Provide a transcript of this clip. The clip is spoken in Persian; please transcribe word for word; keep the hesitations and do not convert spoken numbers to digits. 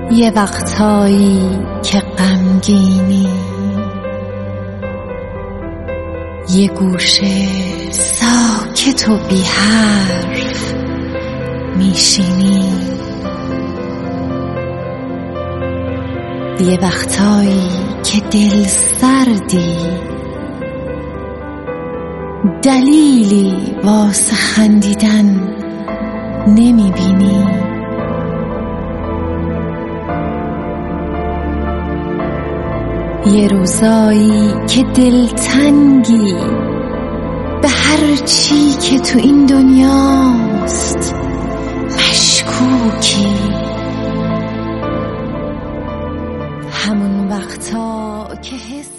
یه وقتایی که غمگینی، یه گوشه ساکت و بی حرف میشینی، یه وقتایی که دل سردی، دلیلی واسه خندیدن نمیبینی. یه روزایی که دلتنگی به هر چی که تو این دنیاست، مشکوکی. همون وقتا که حس